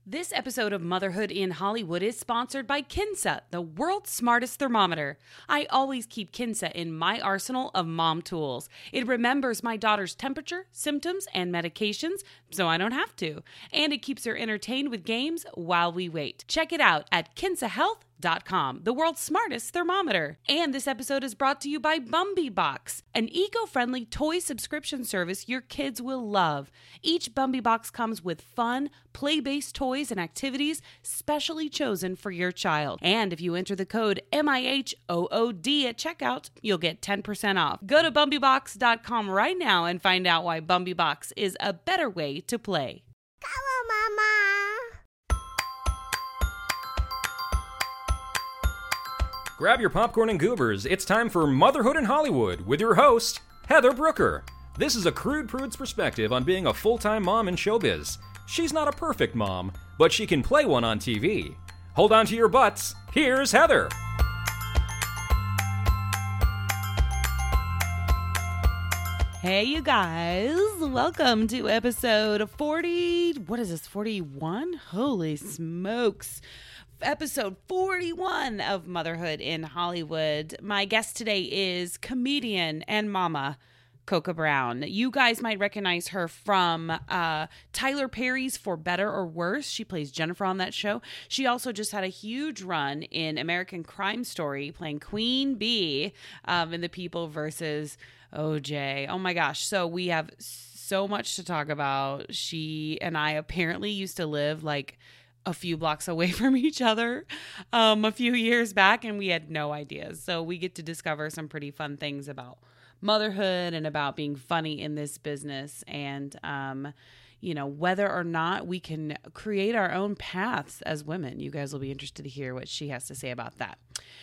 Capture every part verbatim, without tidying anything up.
This episode of Motherhood in Hollywood is sponsored by Kinsa, the world's smartest thermometer. I always keep Kinsa in my arsenal of mom tools. It remembers my daughter's temperature, symptoms, and medications, so I don't have to. And it keeps her entertained with games while we wait. Check it out at kinsa health dot com, the world's smartest thermometer. And this episode is brought to you by Bumbybox, an eco-friendly toy subscription service your kids will love. Each Bumbybox comes with fun, play-based toys and activities specially chosen for your child. And if you enter the code M I H O O D at checkout, you'll get ten percent off. Go to Bumbybox dot com right now and find out why Bumbybox is a better way to play. Come on, Mama. Grab your popcorn and goobers. It's time for Motherhood in Hollywood with your host, Heather Brooker. This is a crude prude's perspective on being a full-time mom in showbiz. She's not a perfect mom, but she can play one on T V. Hold on to your butts. Here's Heather. Hey, you guys. Welcome to episode forty. What is this, forty-one? Holy smokes. Episode forty-one of Motherhood in Hollywood. My guest today is comedian and mama Coca Brown. You guys might recognize her from uh, Tyler Perry's For Better or Worse. She plays Jennifer on that show. She also just had a huge run in American Crime Story, playing Queen Bee um, in The People versus O J. Oh my gosh. So we have so much to talk about. She and I apparently used to live like a few blocks away from each other um, a few years back, and we had no ideas. So we get to discover some pretty fun things about motherhood and about being funny in this business, and um, you know, whether or not we can create our own paths as women. You guys will be interested to hear what she has to say about that.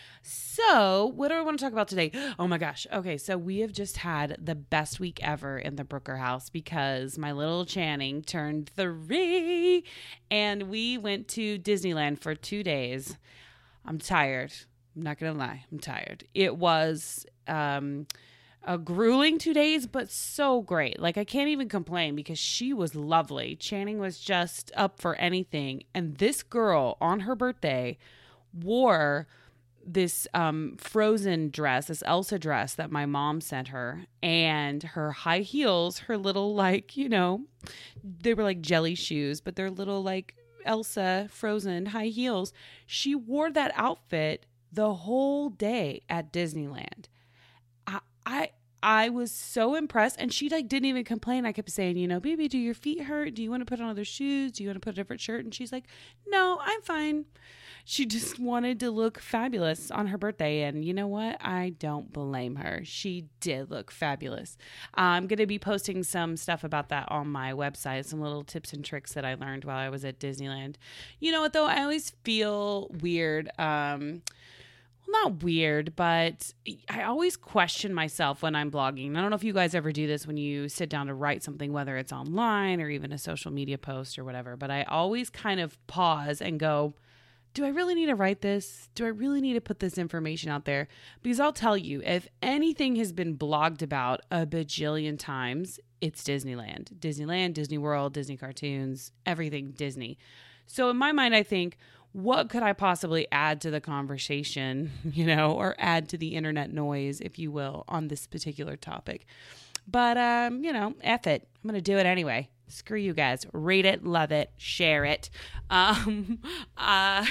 So what do I want to talk about today? Oh my gosh. Okay. So we have just had the best week ever in the Brooker house because my little Channing turned three and we went to Disneyland for two days. I'm tired. I'm not going to lie. I'm tired. It was, um, a grueling two days, but so great. Like, I can't even complain because she was lovely. Channing was just up for anything. And this girl on her birthday wore this um, Frozen dress, this Elsa dress that my mom sent her, and her high heels, her little, like, you know, they were like jelly shoes, but they're little like Elsa Frozen high heels. She wore that outfit the whole day at Disneyland. I, I, I was so impressed, and she like didn't even complain. I kept saying, you know, baby, do your feet hurt? Do you want to put on other shoes? Do you want to put a different shirt? And she's like, no, I'm fine. She just wanted to look fabulous on her birthday. And you know what? I don't blame her. She did look fabulous. I'm going to be posting some stuff about that on my website, some little tips and tricks that I learned while I was at Disneyland. You know what, though? I always feel weird. Um, well, not weird, but I always question myself when I'm blogging. I don't know if you guys ever do this when you sit down to write something, whether it's online or even a social media post or whatever. But I always kind of pause and go, do I really need to write this? Do I really need to put this information out there? Because I'll tell you, if anything has been blogged about a bajillion times, it's Disneyland. Disneyland, Disney World, Disney cartoons, everything Disney. So in my mind, I think, what could I possibly add to the conversation, you know, or add to the internet noise, if you will, on this particular topic? But, um, you know, F it. I'm going to do it anyway. Screw you guys. Rate it, love it, share it. Um, uh,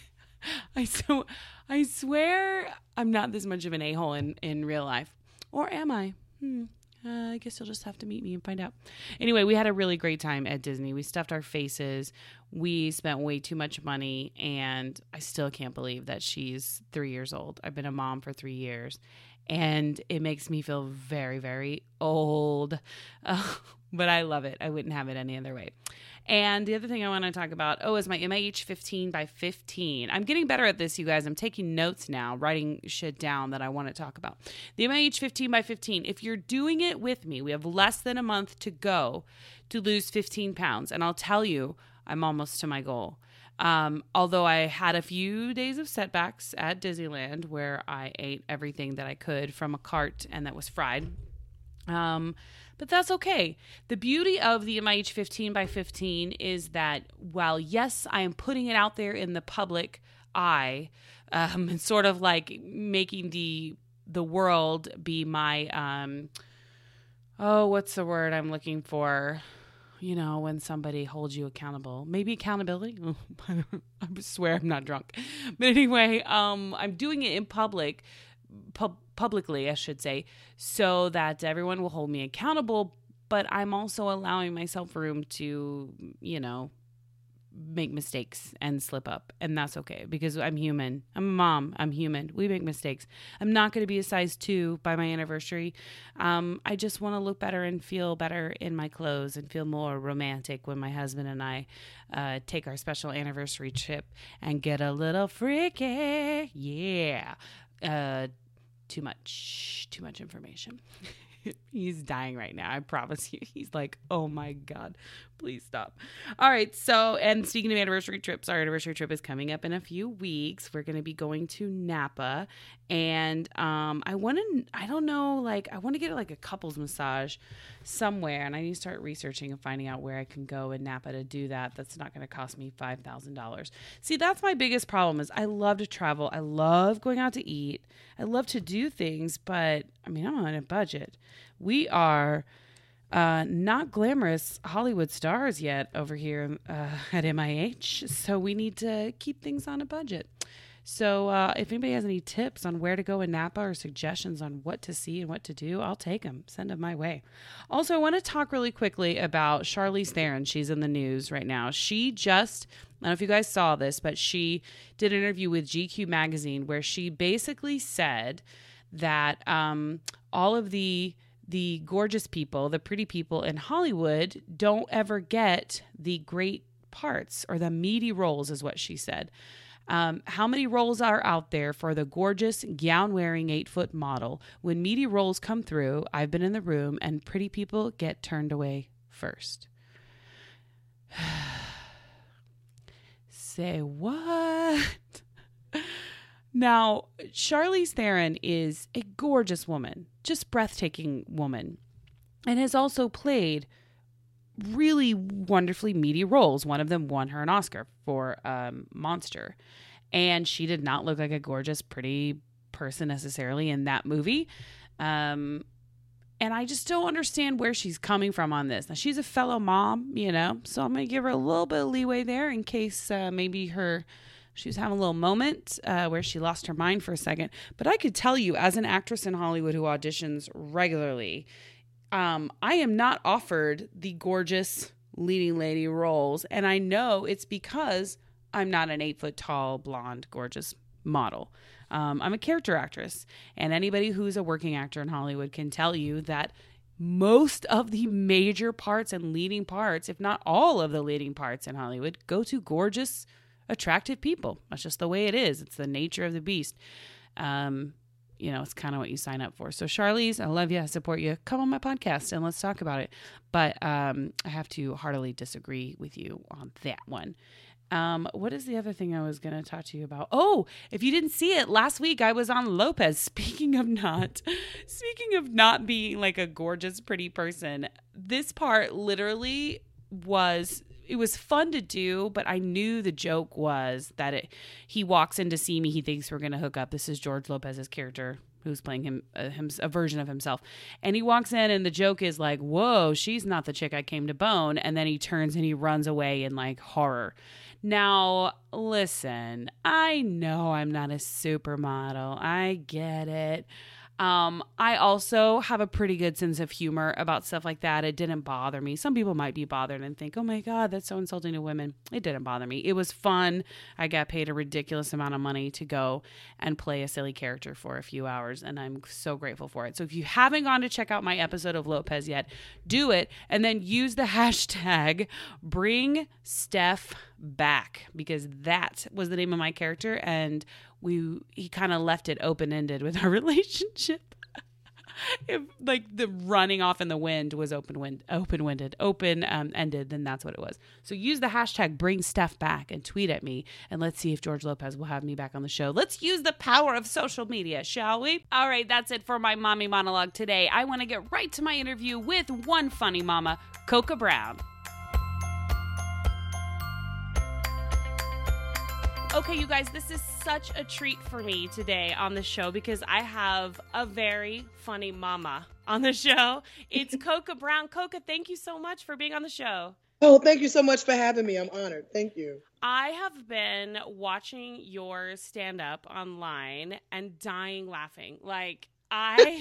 I so I swear I'm not this much of an a-hole in, in real life. Or am I? Hmm. Uh, I guess you'll just have to meet me and find out. Anyway, we had a really great time at Disney. We stuffed our faces. We spent way too much money, and I still can't believe that she's three years old. I've been a mom for three years, and it makes me feel very, very old. Uh, but I love it. I wouldn't have it any other way. And the other thing I want to talk about, oh, is my M I H fifteen by fifteen. I'm getting better at this, you guys. I'm taking notes now, writing shit down that I want to talk about. The M I H fifteen by fifteen, if you're doing it with me, we have less than a month to go to lose fifteen pounds. And I'll tell you, I'm almost to my goal. Um, although I had a few days of setbacks at Disneyland where I ate everything that I could from a cart and that was fried. Um, but that's okay. The beauty of the M I H fifteen by fifteen is that while, yes, I am putting it out there in the public eye, um, and sort of like making the the world be my, um, oh, what's the word I'm looking for? You know, when somebody holds you accountable, maybe accountability. I swear I'm not drunk. But anyway, um, I'm doing it in public, pub- publicly, I should say, so that everyone will hold me accountable. But I'm also allowing myself room to, you know, make mistakes and slip up. And that's okay because I'm human. I'm a mom. I'm human. We make mistakes. I'm not going to be a size two by my anniversary. Um, I just want to look better and feel better in my clothes and feel more romantic when my husband and I uh, take our special anniversary trip and get a little freaky. Yeah. Uh, too much, too much information. He's dying right now. I promise you. He's like, oh my God, please stop. All right. So, and speaking of anniversary trips, our anniversary trip is coming up in a few weeks. We're going to be going to Napa. And um, I want to, I don't know, like, I want to get like a couples massage somewhere. And I need to start researching and finding out where I can go in Napa to do that. That's not going to cost me five thousand dollars. See, that's my biggest problem is I love to travel. I love going out to eat. I love to do things, but I mean, I'm on a budget. We are uh, not glamorous Hollywood stars yet over here uh, at M I H, so we need to keep things on a budget. So uh, if anybody has any tips on where to go in Napa or suggestions on what to see and what to do, I'll take them. Send them my way. Also, I want to talk really quickly about Charlize Theron. She's in the news right now. She just, I don't know if you guys saw this, but she did an interview with G Q magazine where she basically said that um, all of the the gorgeous people, the pretty people in Hollywood don't ever get the great parts or the meaty roles is what she said. Um, how many roles are out there for the gorgeous gown-wearing eight-foot model? When meaty roles come through, I've been in the room, and pretty people get turned away first. Say what? Now, Charlize Theron is a gorgeous woman, just breathtaking woman, and has also played really wonderfully meaty roles. One of them won her an Oscar for um, Monster. And she did not look like a gorgeous, pretty person necessarily in that movie. Um, and I just don't understand where she's coming from on this. Now, she's a fellow mom, you know, so I'm going to give her a little bit of leeway there in case uh, maybe her... she was having a little moment uh, where she lost her mind for a second. But I could tell you, as an actress in Hollywood who auditions regularly, um, I am not offered the gorgeous leading lady roles. And I know it's because I'm not an eight foot tall, blonde, gorgeous model. Um, I'm a character actress. And anybody who's a working actor in Hollywood can tell you that most of the major parts and leading parts, if not all of the leading parts in Hollywood, go to gorgeous, attractive people. That's just the way it is. It's the nature of the beast. Um, you know, it's kind of what you sign up for. So Charlize, I love you. I support you. Come on my podcast and let's talk about it. But um, I have to heartily disagree with you on that one. Um, what is the other thing I was going to talk to you about? Oh, if you didn't see it, last week I was on Lopez. Speaking of not, speaking of not being like a gorgeous, pretty person, this part literally was... it was fun to do, but I knew the joke was that it, he walks in to see me. He thinks we're going to hook up. This is George Lopez's character who's playing him, uh, him, a version of himself. And he walks in and the joke is like, whoa, she's not the chick I came to bone. And then he turns and he runs away in like horror. Now, listen, I know I'm not a supermodel. I get it. Um, I also have a pretty good sense of humor about stuff like that. It didn't bother me. Some people might be bothered and think, oh my God, that's so insulting to women. It didn't bother me. It was fun. I got paid a ridiculous amount of money to go and play a silly character for a few hours, and I'm so grateful for it. So if you haven't gone to check out my episode of Lopez yet, do it, and then use the hashtag bring Steph back, because that was the name of my character, and we he kind of left it open-ended with our relationship. if like the running off in the wind was open wind, open winded, open um, ended, then that's what it was. So use the hashtag bring Steph back and tweet at me, and let's see if George Lopez will have me back on the show. Let's use the power of social media, shall we? All right, that's it for my mommy monologue today. I want to get right to my interview with one funny mama, Coca Brown. Okay, you guys, this is such a treat for me today on the show because I have a very funny mama on the show. It's Coca Brown. Coca, thank you so much for being on the show. Oh, thank you so much for having me. I'm honored. Thank you. I have been watching your stand-up online and dying laughing. Like, I...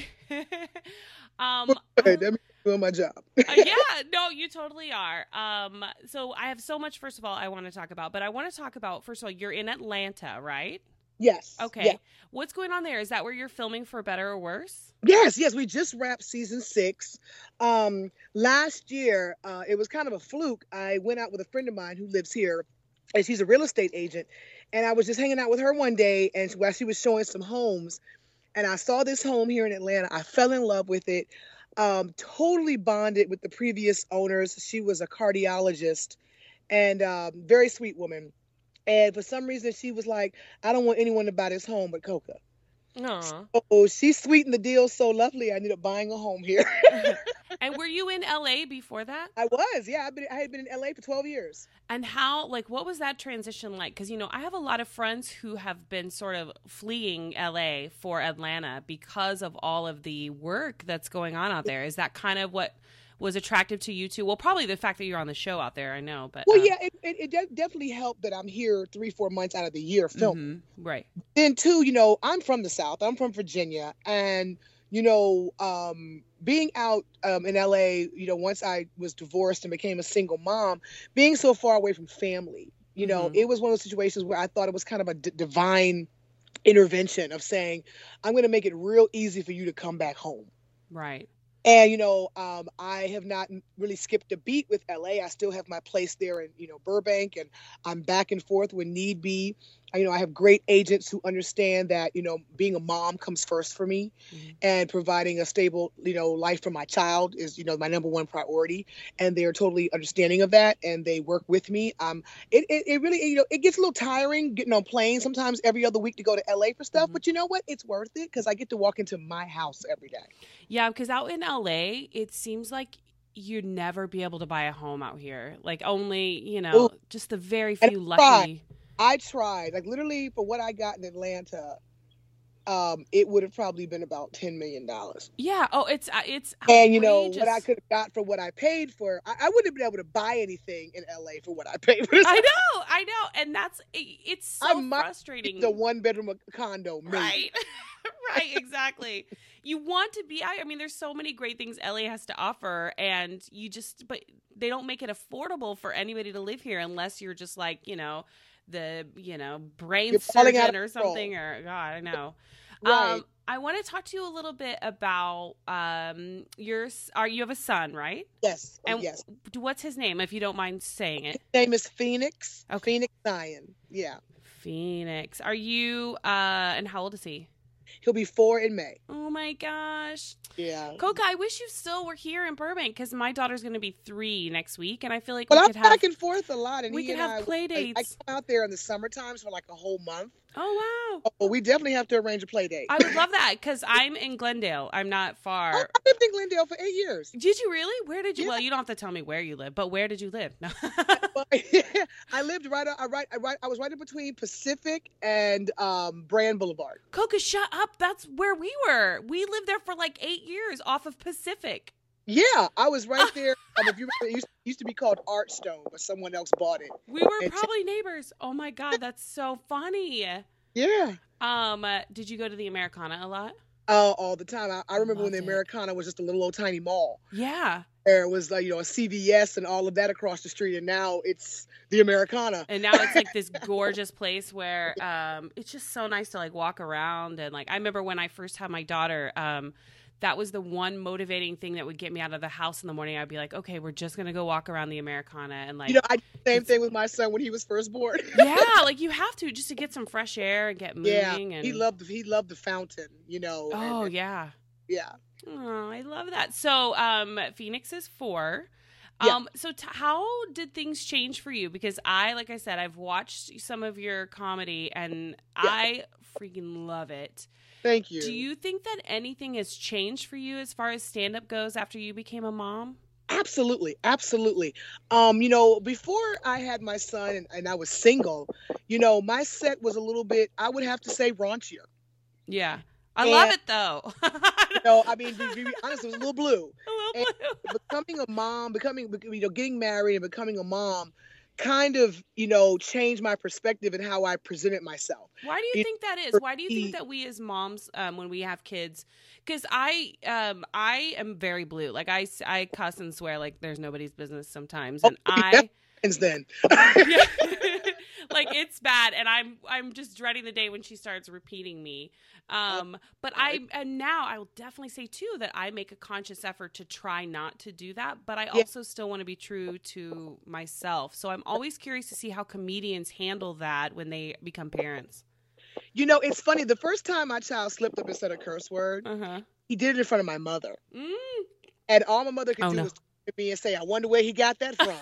um, Good. That means I'm doing my job. uh, yeah, no, you totally are. Um, so I have so much, first of all, I want to talk about. But I want to talk about, first of all, you're in Atlanta, right? Yes. Okay. Yeah. What's going on there? Is that where you're filming For Better or Worse? Yes, yes. We just wrapped season six. Um, last year, uh, it was kind of a fluke. I went out with a friend of mine who lives here, and she's a real estate agent. And I was just hanging out with her one day, and while she was showing some homes, and I saw this home here in Atlanta. I fell in love with it. Um, totally bonded with the previous owners. She was a cardiologist and um, very sweet woman. And for some reason, she was like, I don't want anyone to buy this home but Coca. Aww. So she sweetened the deal so lovely, I ended up buying a home here. And were you in L A before that? I was, yeah. I've been, I had been in L A for twelve years. And how, like, what was that transition like? Because, you know, I have a lot of friends who have been sort of fleeing L A for Atlanta because of all of the work that's going on out there. Is that kind of what was attractive to you too? Well, probably the fact that you're on the show out there, I know. But Well, um, yeah, it, it, it de- definitely helped that I'm here three, four months out of the year filming. Mm-hmm. Right. Then, too, you know, I'm from the South. I'm from Virginia. And, you know, um, being out um, in L A, you know, once I was divorced and became a single mom, being so far away from family, you know, Mhm. it was one of those situations where I thought it was kind of a d- divine intervention of saying, I'm going to make it real easy for you to come back home. Right. And, you know, um, I have not really skipped a beat with L A. I still have my place there in, you know, Burbank, and I'm back and forth when need be. I, you know, I have great agents who understand that, you know, being a mom comes first for me, Mhm. and providing a stable, you know, life for my child is, you know, my number one priority. And they're totally understanding of that, and they work with me. Um, it, it, it really, you know, it gets a little tiring getting on planes sometimes every other week to go to L A for stuff. Mhm. But you know what? It's worth it because I get to walk into my house every day. Yeah, because out in L A, it seems like you'd never be able to buy a home out here. Like only, you know, Ooh. just the very And few I lucky. I tried, like literally for what I got in Atlanta, um, it would have probably been about ten million dollars. Yeah. Oh, it's uh, it's And you know, what I outrageous. could have got for what I paid for, I, I wouldn't have been able to buy anything in L A for what I paid for. I know, I know, and that's it- it's so I might frustrating. The one bedroom condo, maybe. Right, right, exactly. You want to be. I I mean, there's so many great things L A has to offer, and you just, but they don't make it affordable for anybody to live here unless you're just like, you know, the you know brain You're falling out surgeon of or control. something, or God, I know. Right. Um, I want to talk to you a little bit about um your. s- Are you have a son, right? Yes. And yes. what's his name, if you don't mind saying it? His name is Phoenix. Okay. Phoenix Zion. Yeah. Phoenix. Are you? Uh, and how old is he? He'll be four in May. Oh my gosh. Yeah. Coca, I wish you still were here in Burbank because my daughter's going to be three next week, and I feel like Well, we I'm could have. back and forth a lot, and we he could and have I, play I, I dates. come out there in the summer times for like a whole month. Oh wow! Oh, we definitely have to arrange a play date. I would love that because I'm in Glendale. I'm not I far. lived in Glendale for eight years. Did you really? Where did you? Yeah. Well, you don't have to tell me where you live, but where did you live? No. But I lived right. I right. I right. I was right in between Pacific and um, Brand Boulevard. Coca, shut up. That's where we were. We lived there for like eight years off of Pacific. Yeah, I was right there. Um, if you remember, it used, it used to be called Artstone, but someone else bought it. We were And- probably neighbors. Oh my God, that's so funny. Yeah, Um, uh, did you go to the Americana a lot? uh, all the time. I, I remember when the Loved it. Americana was just a little old tiny mall. Yeah. There was like you know a C V S and all of that across the street, and now it's the Americana. And now it's like this gorgeous place where um, it's just so nice to like walk around. And like, I remember when I first had my daughter, um, that was the one motivating thing that would get me out of the house in the morning. I'd be like, okay, we're just going to go walk around the Americana. And like, You know, I did the same it's- thing with my son when he was first born. yeah, like you have to just to get some fresh air and get moving. Yeah, and he loved the, he loved the fountain. You know. and- Oh and- yeah. yeah. Oh, I love that. So, um, Phoenix is four. Yeah. Um, so t- how did things change for you? Because I, like I said, I've watched some of your comedy and Yeah. I freaking love it. Thank you. Do you think that anything has changed for you as far as stand-up goes after you became a mom? Absolutely, absolutely. Um, you know, before I had my son and, and I was single, you know, my set was a little bit, I would have to say, raunchier. Yeah. I And, love it, though. you know, I mean, to be honest, it was a little blue. A little And blue. becoming a mom, becoming, you know, getting married and becoming a mom kind of, you know, changed my perspective and how I presented myself. Why do you You think that is? for Why do you me- think that we as moms, um, when we have kids, because I, um, I am very blue. Like I, s- I cuss and swear like there's nobody's business sometimes, and Oh, I, yeah. Since then. yeah. like it's bad, and I'm, I'm just dreading the day when she starts repeating me. Um, but I, and now I will definitely say too that I make a conscious effort to try not to do that, but I Yeah. also still want to be true to myself. So I'm always curious to see how comedians handle that when they become parents. You know, it's funny. The first time my child slipped up and said a curse word, Uh huh. he did it in front of my mother. Mm. And all my mother could Oh, do no. was look at me and say, I wonder where he got that from.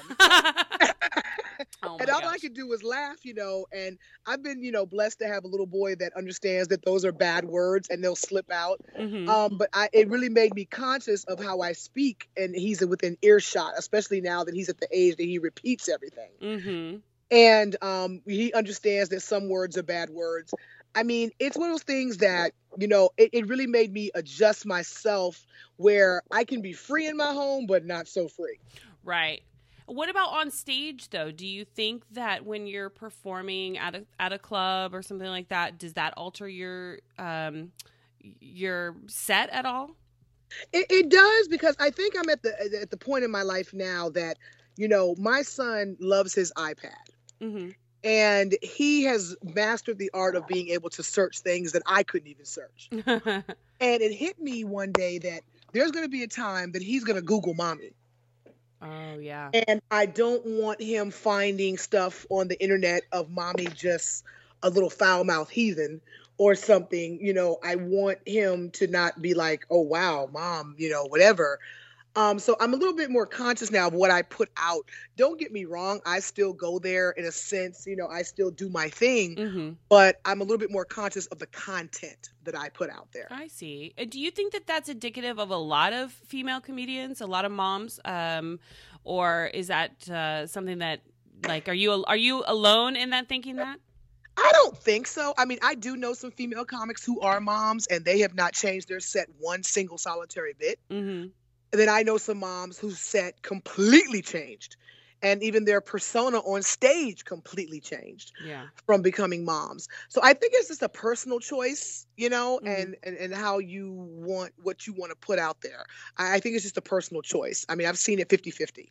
oh And my all I gosh. could do was laugh, you know. And I've been, you know, blessed to have a little boy that understands that those are bad words and they'll slip out. Mhm. Um, but I, it really made me conscious of how I speak, and he's within earshot, especially now that he's at the age that he repeats everything. Mhm. And um, he understands that some words are bad words. I mean, it's one of those things that, you know, it, it really made me adjust myself where I can be free in my home, but not so free. Right. What about on stage though? Do you think that when you're performing at a at a club or something like that, does that alter your um your set at all? It, it does, because I think I'm at the at the point in my life now that, you know, my son loves his iPad. Mm-hmm. And he has mastered the art of being able to search things that I couldn't even search. And it hit me one day that there's going to be a time that he's going to Google mommy. Oh yeah. And I don't want him finding stuff on the internet of mommy just a little foul-mouthed heathen or something. You know, I want him to not be like, oh, wow, mom, you know, whatever. Um, so I'm a little bit more conscious now of what I put out. Don't get me wrong. I still go there in a sense, you know, I still do my thing, Mm-hmm. but I'm a little bit more conscious of the content that I put out there. I see. Uh, Do you think that that's indicative of a lot of female comedians, a lot of moms, um, or is that uh, something that, like, are you are you alone in that thinking that? I don't think so. I mean, I do know some female comics who are moms and they have not changed their set one single solitary bit. Mm-hmm. And then I know some moms whose set completely changed, and even their persona on stage completely changed Yeah. from becoming moms. So I think it's just a personal choice, you know, Mhm. and, and, and how you want, what you want to put out there. I, I think it's just a personal choice. I mean, I've seen it fifty-fifty.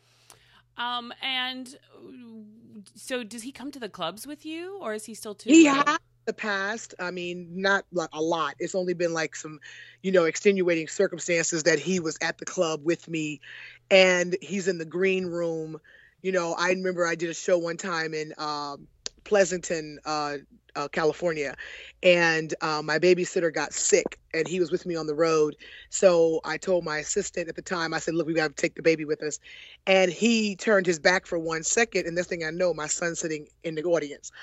Um, and uh, so does he come to the clubs with you, or is he still too He little? has in the past. I mean, not like a lot. It's only been like some, you know, extenuating circumstances that he was at the club with me, and he's in the green room. You know, I remember I did a show one time in um, Pleasanton, uh, uh, California, and uh, my babysitter got sick, and he was with me on the road. So I told my assistant at the time, I said, "Look, we got to take the baby with us," and he turned his back for one second, and this thing I know, my son's sitting in the audience.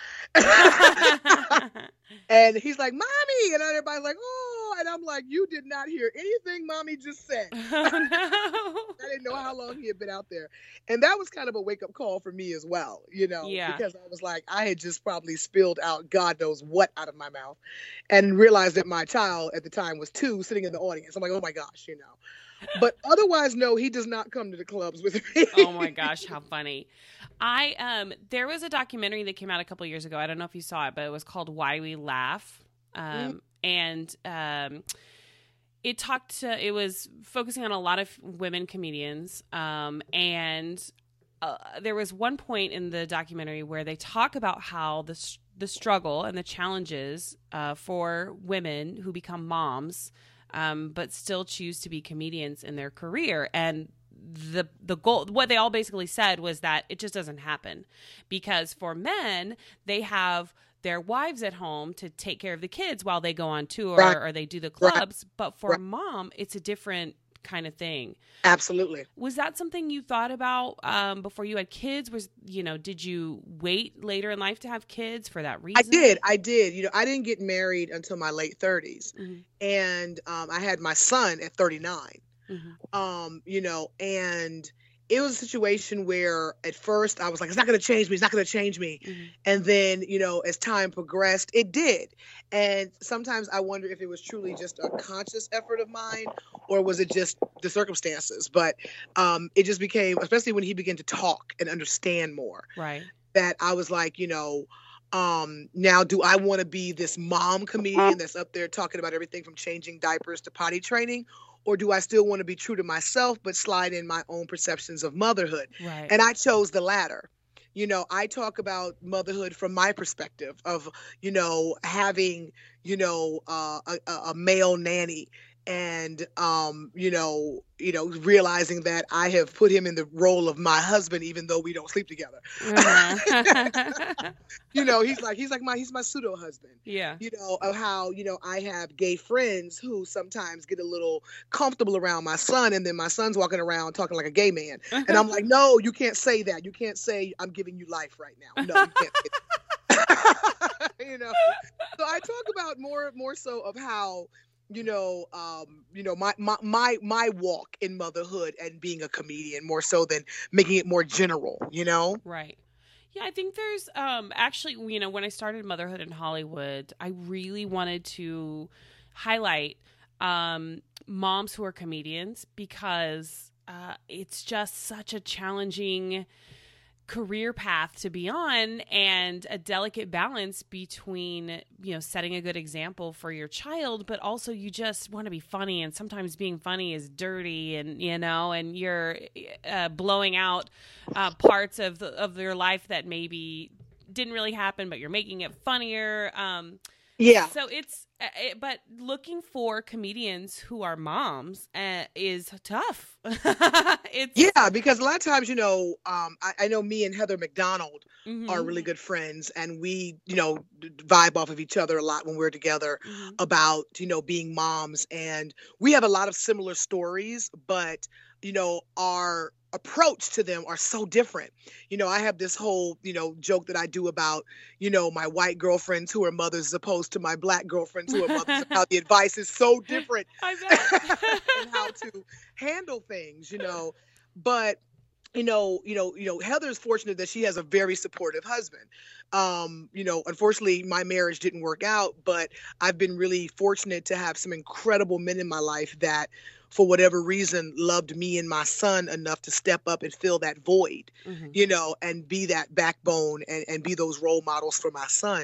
And he's like, "Mommy," and everybody's like, "Oh," and I'm like, "You did not hear anything mommy just said." Oh no. I didn't know how long he had been out there. And that was kind of a wake-up call for me as well, you know, Yeah. because I was like, I had just probably spilled out God knows what out of my mouth, and realized that my child at the time was two, sitting in the audience. I'm like, oh my gosh, you know. But otherwise, no, he does not come to the clubs with me. Oh my gosh, how funny. I um there was a documentary that came out a couple years ago. I don't know if you saw it, but it was called Why We Laugh. Um and um it talked to, it was focusing on a lot of women comedians. Um and uh, there was one point in the documentary where they talk about how the s- the struggle and the challenges uh, for women who become moms, um, but still choose to be comedians in their career. And the the goal, what they all basically said was that it just doesn't happen, because for men, they have their wives at home to take care of the kids while they go on tour Right. or they do the Right. clubs. But for Right. a mom, it's a different kind of thing. Absolutely. Was that something you thought about um, before you had kids? Was, you know, did you wait later in life to have kids for that reason? I did. I did. You know, I didn't get married until my late thirties. Mhm. And um, I had my son at thirty-nine. Mhm. Um, you know, and it was a situation where at first I was like, it's not going to change me. It's not going to change me. Mhm. And then, you know, as time progressed, it did. And sometimes I wonder if it was truly just a conscious effort of mine or was it just the circumstances? But um, it just became, especially when he began to talk and understand more, Right. that I was like, you know, um, now do I want to be this mom comedian that's up there talking about everything from changing diapers to potty training? Or do I still want to be true to myself, but slide in my own perceptions of motherhood? Right. And I chose the latter. You know, I talk about motherhood from my perspective of, you know, having, you know, uh, a, a a male nanny and, um, you know, you know, realizing that I have put him in the role of my husband, even though we don't sleep together. Uh-huh. You know, he's like, he's like my, he's my pseudo husband. Yeah. You know, of how, you know, I have gay friends who sometimes get a little comfortable around my son, and then my son's walking around talking like a gay man. And I'm like, no, you can't say that. You can't say I'm giving you life right now. No, you can't say that. You know. So I talk about more more so of how, you know, um, you know, my, my my my walk in motherhood and being a comedian more so than making it more general, you know? Right. Yeah, I think there's um actually, you know, when I started Motherhood in Hollywood, I really wanted to highlight um moms who are comedians because uh it's just such a challenging career path to be on and a delicate balance between, you know, setting a good example for your child, but also you just want to be funny, and sometimes being funny is dirty, and you know, and you're uh, blowing out uh, parts of the, of your life that maybe didn't really happen, but you're making it funnier. Um, Yeah. So it's, uh, it, but looking for comedians who are moms uh, is tough. It's Yeah, because a lot of times, you know, um, I, I know me and Heather McDonald Mhm. are really good friends, and we, you know, d- vibe off of each other a lot when we're together Mhm. about, you know, being moms. And we have a lot of similar stories, but, you know, our approach to them are so different. You know, I have this whole, you know, joke that I do about, you know, my white girlfriends who are mothers as opposed to my black girlfriends who are mothers, and how the advice is so different I bet. and how to handle things, you know. But you know, you know, you know, Heather's fortunate that she has a very supportive husband. Um, you know, unfortunately, my marriage didn't work out, but I've been really fortunate to have some incredible men in my life that, for whatever reason, loved me and my son enough to step up and fill that void, Mhm. you know, and be that backbone and, and be those role models for my son.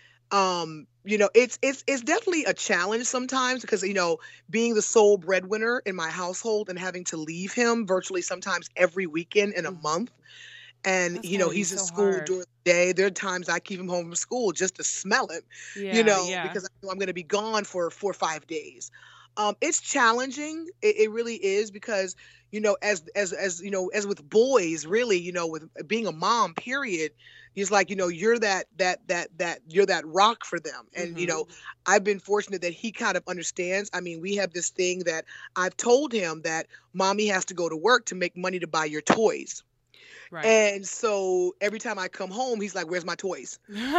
Um, you know, it's it's it's definitely a challenge sometimes because, you know, being the sole breadwinner in my household and having to leave him virtually sometimes every weekend in a Mhm. month. And, That's you know, gotta be he's in so school hard. during the day. There are times I keep him home from school just to smell him, you Yeah, know, yeah. because I know I'm going to be gone for four or five days. Um, it's challenging. It, it really is because, you know, as as as you know, as with boys, really, you know, with being a mom, period, it's like, you know, you're that that that that you're that rock for them. And, you Mhm. know, I've been fortunate that he kind of understands. I mean, we have this thing that I've told him that mommy has to go to work to make money to buy your toys. Right. And so every time I come home, he's like, "Where's my toys?"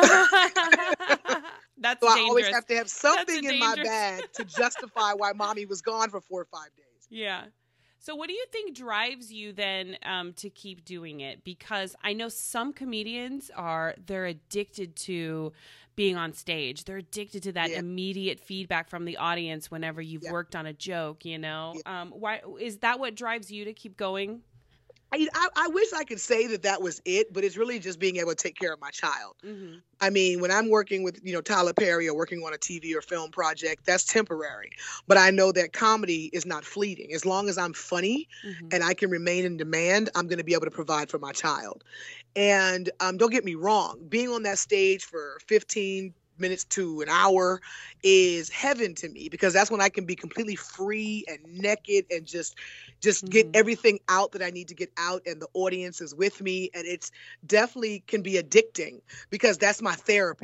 That's So I always dangerous. have to have That's a something in my dangerous. bag to justify why mommy was gone for four or five days. Yeah. So what do you think drives you then um, to keep doing it? Because I know some comedians are, they're addicted to being on stage. They're addicted to that Yeah. immediate feedback from the audience whenever you've Yeah. worked on a joke, you know? Yeah. Um, why is that what drives you to keep going? I, I I wish I could say that that was it, but it's really just being able to take care of my child. Mm-hmm. I mean, when I'm working with, you know, Tyler Perry or working on a T V or film project, that's temporary. But I know that comedy is not fleeting. As long as I'm funny Mm-hmm. and I can remain in demand, I'm going to be able to provide for my child. And um, don't get me wrong, being on that stage for fifteen minutes to an hour is heaven to me because that's when I can be completely free and naked and just just get Mhm. everything out that I need to get out, and the audience is with me, and it's definitely can be addicting because that's my therapy.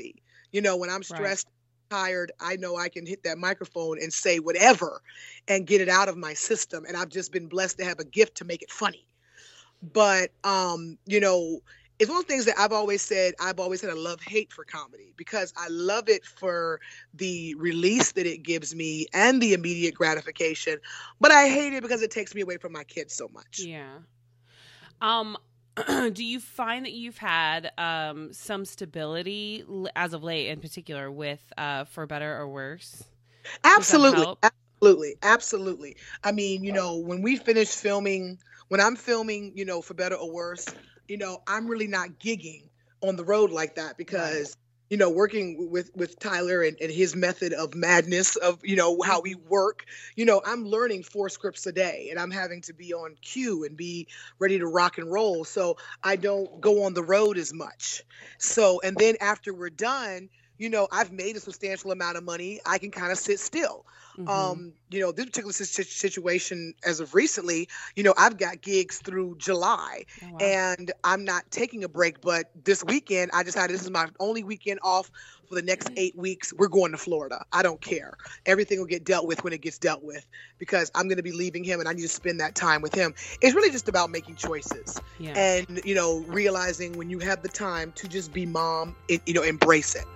You know, when I'm Right. stressed, tired, I know I can hit that microphone and say whatever and get it out of my system. And I've just been blessed to have a gift to make it funny. But um, you know, it's one of the things that I've always said, I've always had a love-hate for comedy because I love it for the release that it gives me and the immediate gratification, but I hate it because it takes me away from my kids so much. Yeah. Um, do you find that you've had um, some stability l- as of late, in particular, with uh, For Better or Worse? Does that Absolutely. help? Absolutely. Absolutely. I mean, you know, when we finish filming, when I'm filming, you know, For Better or Worse, you know, I'm really not gigging on the road like that Right. because, you know, working with with Tyler and, and his method of madness of, you know, how we Mhm. work, you know, I'm learning four scripts a day and I'm having to be on cue and be ready to rock and roll. So I don't go on the road as much. So, and then after we're done, you know, I've made a substantial amount of money. I can kind of sit still. Mhm. Um, you know, this particular si- situation as of recently, you know, I've got gigs through July Oh, wow. and I'm not taking a break. But this weekend, I decided this is my only weekend off for the next eight weeks. We're going to Florida. I don't care. Everything will get dealt with when it gets dealt with because I'm going to be leaving him and I need to spend that time with him. It's really just about making choices Yeah. and, you know, realizing when you have the time to just be mom, it, you know, embrace it.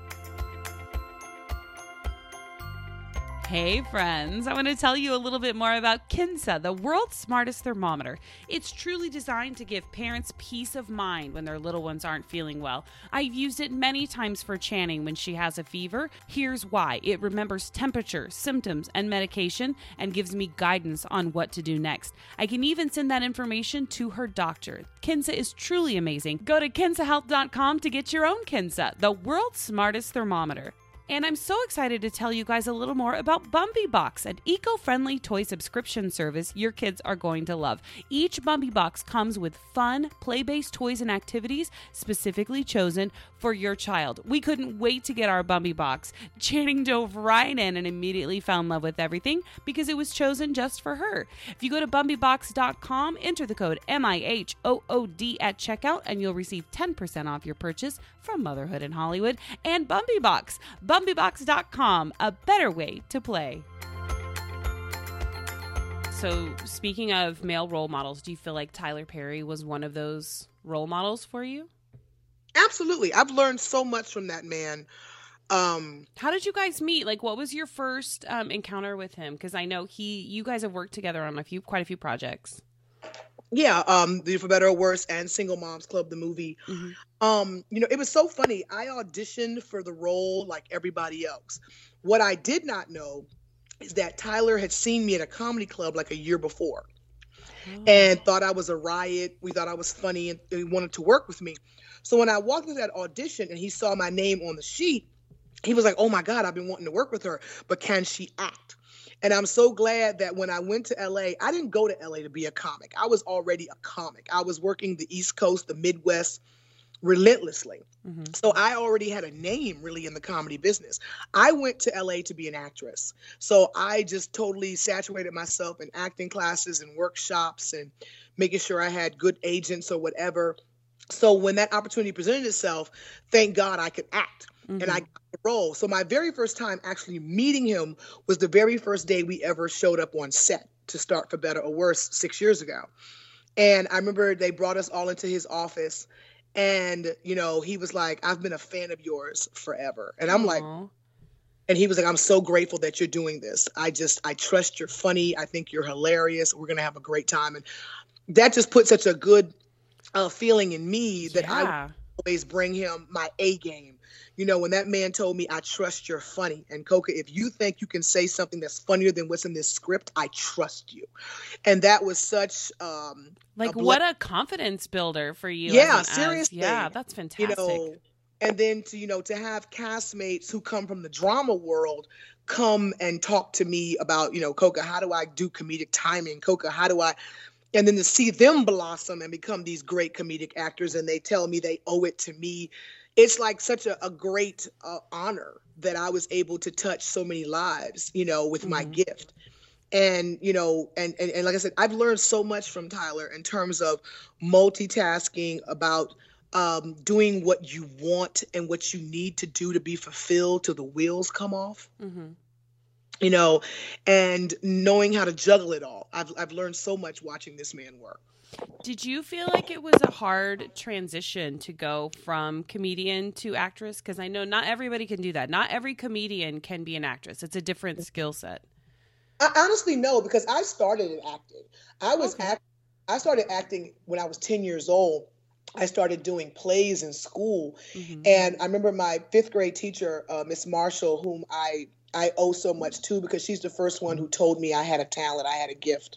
Hey friends, I want to tell you a little bit more about Kinsa, the world's smartest thermometer. It's truly designed to give parents peace of mind when their little ones aren't feeling well. I've used it many times for Channing when she has a fever. Here's why. It remembers temperature, symptoms, and medication and gives me guidance on what to do next. I can even send that information to her doctor. Kinsa is truly amazing. Go to kinsa health dot com to get your own Kinsa, the world's smartest thermometer. And I'm so excited to tell you guys a little more about Bumpy Box, an eco-friendly toy subscription service your kids are going to love. Each Bumpy Box comes with fun, play-based toys and activities specifically chosen for your child. We couldn't wait to get our Bumpy Box. Channing dove right in and immediately fell in love with everything because it was chosen just for her. If you go to bumpy box dot com, enter the code M I H O O D at checkout, and you'll receive ten percent off your purchase from Motherhood in Hollywood and Bumpy Box. bumpy box dot com, a better way to play. So, speaking of male role models, do you feel like Tyler Perry was one of those role models for you? Absolutely. I've learned so much from that man. Um, How did you guys meet? Like, what was your first um, encounter with him? Because I know he, you guys have worked together on a few, quite a few projects. yeah, um, the For Better or Worse and Single Moms Club, the movie. Mm-hmm. Um, you know, it was so funny. I auditioned for the role like everybody else. What I did not know is that Tyler had seen me at a comedy club like a year before Oh. and thought I was a riot. We thought I was funny and he wanted to work with me. So when I walked into that audition and he saw my name on the sheet, he was like, oh my God, I've been wanting to work with her, but can she act? And I'm so glad that when I went to L A, I didn't go to L A to be a comic. I was already a comic. I was working the East Coast, the Midwest, relentlessly. Mm-hmm. So I already had a name really in the comedy business. I went to L A to be an actress. So I just totally saturated myself in acting classes and workshops and making sure I had good agents or whatever. So when that opportunity presented itself, thank God I could act. Mm-hmm. And I got the role. So my very first time actually meeting him was the very first day we ever showed up on set to start For Better or Worse six years ago. And I remember they brought us all into his office and, you know, he was like, I've been a fan of yours forever. And I'm like, Aw. and he was like, I'm so grateful that you're doing this. I just, I trust you're funny. I think you're hilarious. We're going to have a great time. And that just put such a good uh, feeling in me that I Yeah. always bring him my A game. You know, when that man told me, I trust you're funny. And Coca, if you think you can say something that's funnier than what's in this script, I trust you. And that was such um Like, ble- what a confidence builder for you. Yeah, as an- as- seriously. yeah, that's you fantastic. know, and then to, you know, to have castmates who come from the drama world come and talk to me about, you know, Coca, how do I do comedic timing? Coca, how do I, and then to see them blossom and become these great comedic actors and they tell me they owe it to me. It's like such a, a great uh, honor that I was able to touch so many lives, you know, with my Mhm. gift. And, you know, and, and, and like I said, I've learned so much from Tyler in terms of multitasking, about um, doing what you want and what you need to do to be fulfilled till the wheels come off. Mm-hmm. You know, and knowing how to juggle it all. I've I've learned so much watching this man work. Did you feel like it was a hard transition to go from comedian to actress? Because I know not everybody can do that. Not every comedian can be an actress. It's a different skill set. I honestly no, because I started in acting. I was Okay. act I started acting when I was ten years old. I started doing plays in school. Mm-hmm. And I remember my fifth grade teacher, uh, Miss Marshall, whom I, I owe so much to because she's the first one who told me I had a talent, I had a gift.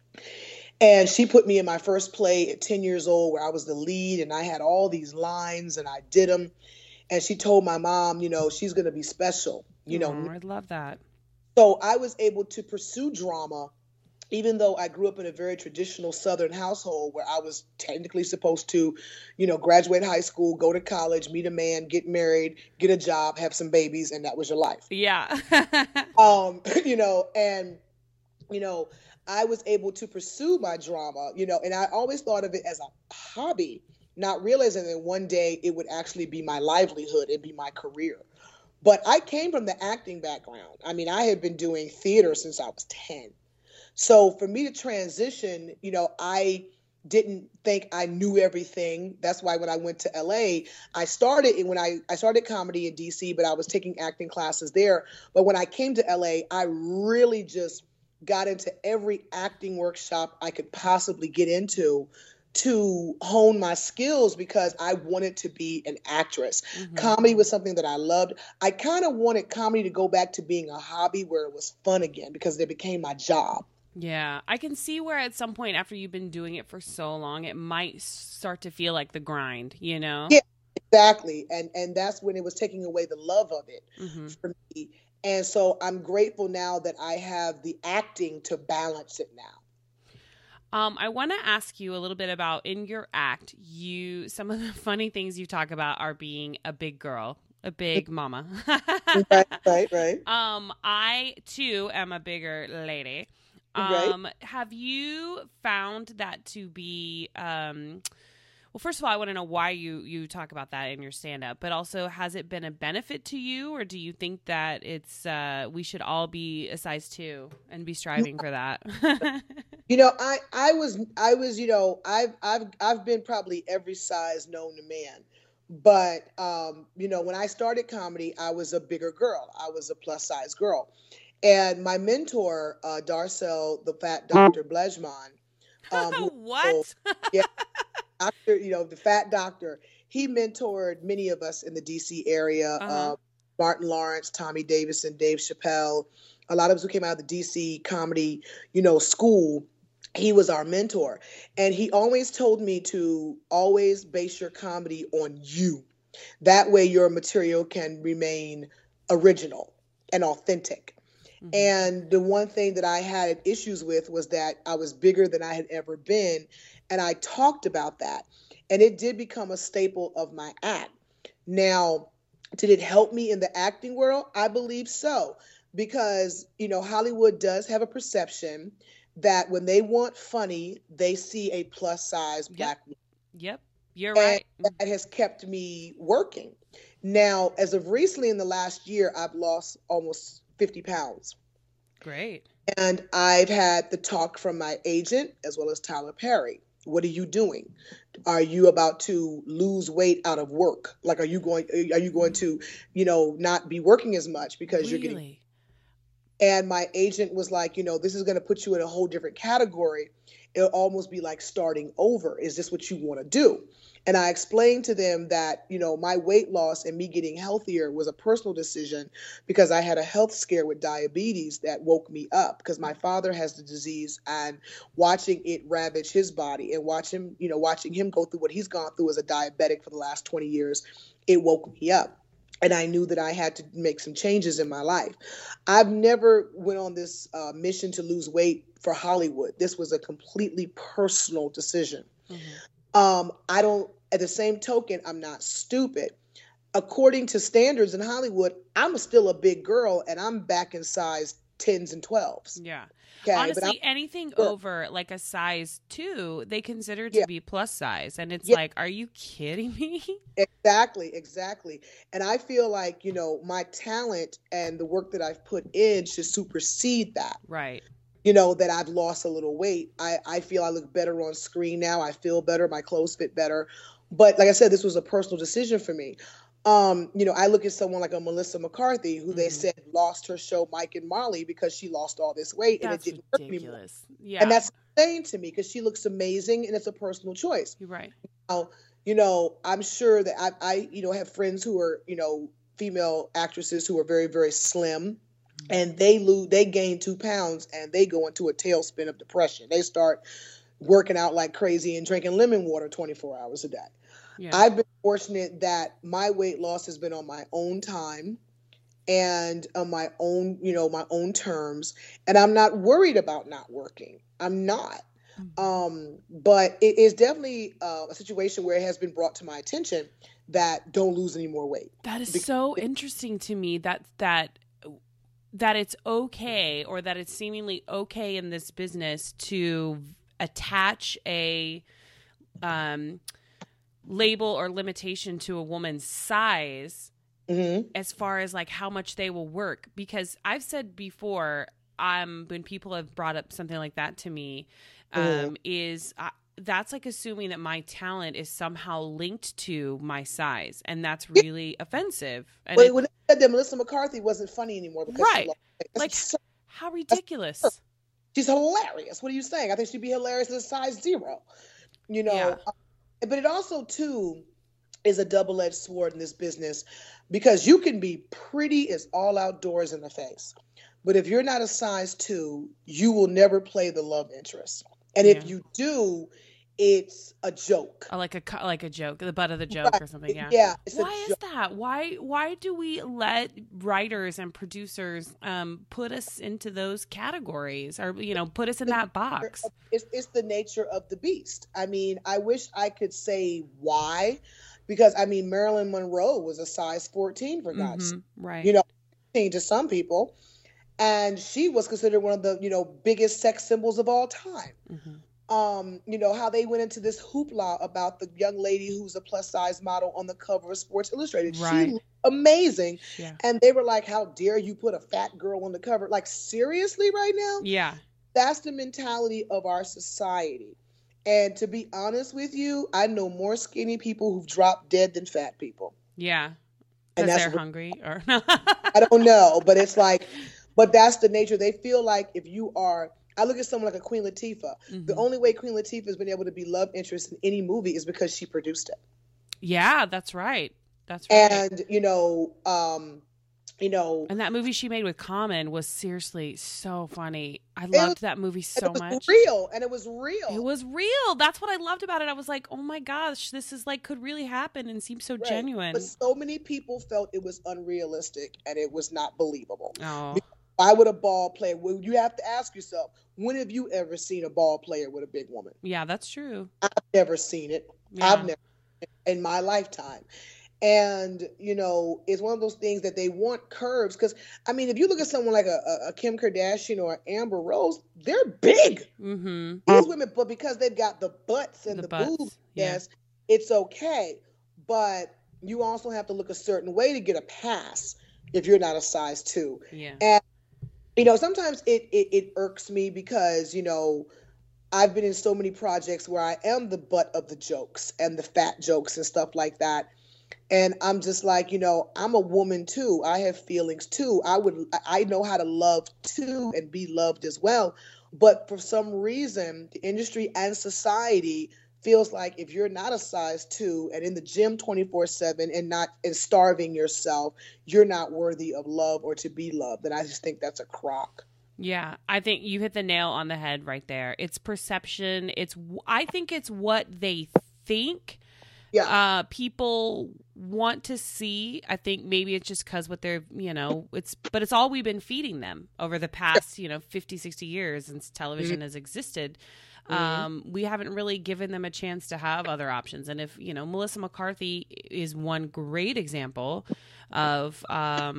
And she put me in my first play at ten years old where I was the lead and I had all these lines and I did them. And she told my mom, you know, she's going to be special, you know. Oh, I love that. So I was able to pursue drama, even though I grew up in a very traditional Southern household where I was technically supposed to, you know, graduate high school, go to college, meet a man, get married, get a job, have some babies, and that was your life. Yeah. um, you know, and, you know, I was able to pursue my drama, you know, and I always thought of it as a hobby, not realizing that one day it would actually be my livelihood and be my career. But I came from the acting background. I mean, I had been doing theater since I was ten. So for me to transition, you know, I didn't think I knew everything. That's why when I went to L A, I started when I, I started comedy in D C, but I was taking acting classes there. But when I came to L A, I really just got into every acting workshop I could possibly get into to hone my skills because I wanted to be an actress. Mm-hmm. Comedy was something that I loved. I kind of wanted comedy to go back to being a hobby where it was fun again because it became my job. Yeah, I can see where at some point after you've been doing it for so long, it might start to feel like the grind, you know? Yeah, exactly. And and that's when it was taking away the love of it mm-hmm. for me. And so I'm grateful now that I have the acting to balance it now. Um, I want to ask you a little bit about in your act, you some of the funny things you talk about are being a big girl, a big mama. Right, right, right. Um, I too am a bigger lady. Right. Um, have you found that to be, um, well, first of all, I want to know why you, you talk about that in your stand-up, but also has it been a benefit to you, or do you think that it's, uh, we should all be a size two and be striving for that? You know, I, I was, I was, you know, I've, I've, I've been probably every size known to man, but, um, you know, when I started comedy, I was a bigger girl. I was a plus size girl. And my mentor, uh, Darcel, the fat Doctor Blejman, um, who, what? So, yeah, doctor, you know, the fat doctor, he mentored many of us in the D C area. Uh-huh. Uh, Martin Lawrence, Tommy Davidson, Dave Chappelle, a lot of us who came out of the D C comedy, you know, school. He was our mentor. And he always told me to always base your comedy on you. That way your material can remain original and authentic. And the one thing that I had issues with was that I was bigger than I had ever been. And I talked about that. And it did become a staple of my act. Now, did it help me in the acting world? I believe so. Because, you know, Hollywood does have a perception that when they want funny, they see a plus size black woman. Yep, you're right. And that has kept me working. Now, as of recently in the last year, I've lost almost fifty pounds. Great. And I've had the talk from my agent as well as Tyler Perry. What are you doing? Are you about to lose weight out of work? Like, are you going, are you going to, you know, not be working as much because really? you're getting, and my agent was like, you know, this is going to put you in a whole different category. It'll almost be like starting over. Is this what you want to do? And I explained to them that, you know, my weight loss and me getting healthier was a personal decision because I had a health scare with diabetes that woke me up because my father has the disease, and watching it ravage his body and watch him, you know, watching him go through what he's gone through as a diabetic for the last twenty years, it woke me up. And I knew that I had to make some changes in my life. I've never went on this uh, mission to lose weight for Hollywood. This was a completely personal decision. Mm-hmm. Um, I don't, at the same token, I'm not stupid. According to standards in Hollywood, I'm still a big girl and I'm back in size tens and twelves. Yeah. Okay, honestly, anything sure. over like a size two, they consider to Yeah. be plus size. And it's Yeah. like, are you kidding me? Exactly, exactly. And I feel like, you know, my talent and the work that I've put in should supersede that. Right. You know, that I've lost a little weight. I, I feel I look better on screen now. I feel better. My clothes fit better. But like I said, this was a personal decision for me. Um, you know, I look at someone like a Melissa McCarthy, who mm-hmm. they said lost her show Mike and Marley because she lost all this weight and that's it didn't ridiculous. work anymore. Yeah. And that's insane to me because she looks amazing and it's a personal choice. You're right. Now, you know, I'm sure that I, I, you know, have friends who are, you know, female actresses who are very, very slim. And they lose, they gain two pounds and they go into a tailspin of depression. They start working out like crazy and drinking lemon water twenty-four hours a day. Yeah. I've been fortunate that my weight loss has been on my own time and on my own, you know, my own terms. And I'm not worried about not working. I'm not. Mm-hmm. Um, but it is definitely uh, a situation where it has been brought to my attention that don't lose any more weight. That is because so interesting to me that that that it's okay, or that it's seemingly okay in this business to attach a um, label or limitation to a woman's size mm-hmm. as far as like how much they will work. Because I've said before, um, when people have brought up something like that to me, um, mm-hmm. is uh, that's like assuming that my talent is somehow linked to my size, and that's really yeah. offensive. And well, it, when they said that Melissa McCarthy wasn't funny anymore because right, she lost weight. like so, how ridiculous. She's hilarious. What are you saying? I think she'd be hilarious as a size zero. You know, yeah. uh, but it also too is a double-edged sword in this business because you can be pretty as all outdoors in the face, but if you're not a size two, you will never play the love interest. And yeah. if you do, it's a joke. Oh, like a like a joke, the butt of the joke right. or something. Yeah. Yeah. Why is that? Why why do we let writers and producers um, put us into those categories, or you know, put us in that box? It's it's the nature of the beast. I mean, I wish I could say why, because I mean, Marilyn Monroe was a size fourteen for God's sake. Mm-hmm. Right. You know, to some people. And she was considered one of the, you know, biggest sex symbols of all time. Mm-hmm. Um, you know, how they went into this hoopla about the young lady who's a plus size model on the cover of Sports Illustrated. Right. She looked amazing. Yeah. And they were like, how dare you put a fat girl on the cover? Like, seriously right now? Yeah. That's the mentality of our society. And to be honest with you, I know more skinny people who've dropped dead than fat people. Yeah. Because they're what, hungry or I don't know, but it's like, but that's the nature. They feel like if you are, I look at someone like a Queen Latifah. Mm-hmm. The only way Queen Latifah has been able to be love interest in any movie is because she produced it. Yeah, that's right. That's right. And, you know, um, you know. And that movie she made with Common was seriously so funny. I loved was, that movie so much. It was real. And it was real. It was real. That's what I loved about it. I was like, oh my gosh, this is like, could really happen and seems so right. genuine. But so many people felt it was unrealistic and it was not believable. Oh. Because why would a ball player, well, you have to ask yourself, when have you ever seen a ball player with a big woman? Yeah, that's true. I've never seen it. Yeah. I've never seen it in my lifetime. And, you know, it's one of those things that they want curves. Because, I mean, if you look at someone like a, a Kim Kardashian or Amber Rose, they're big. Mm-hmm. These women, but because they've got the butts and the, the butts, boobs, yeah. yes, it's okay. But you also have to look a certain way to get a pass if you're not a size two. Yeah. And, you know, sometimes it, it, it irks me because, you know, I've been in so many projects where I am the butt of the jokes and the fat jokes and stuff like that. And I'm just like, you know, I'm a woman too. I have feelings too. I would, I know how to love too and be loved as well. But for some reason, the industry and society feels like if you're not a size two and in the gym twenty-four seven and not and starving yourself, you're not worthy of love or to be loved. And I just think that's a crock. Yeah, I think you hit the nail on the head right there. It's perception. It's I think it's what they think. Yeah. Uh, people want to see. I think maybe it's just because what they're, you know, it's, but it's all we've been feeding them over the past, you know, fifty, sixty years since television mm-hmm. has existed. Mm-hmm. Um, we haven't really given them a chance to have other options. And if, you know, Melissa McCarthy is one great example of, um,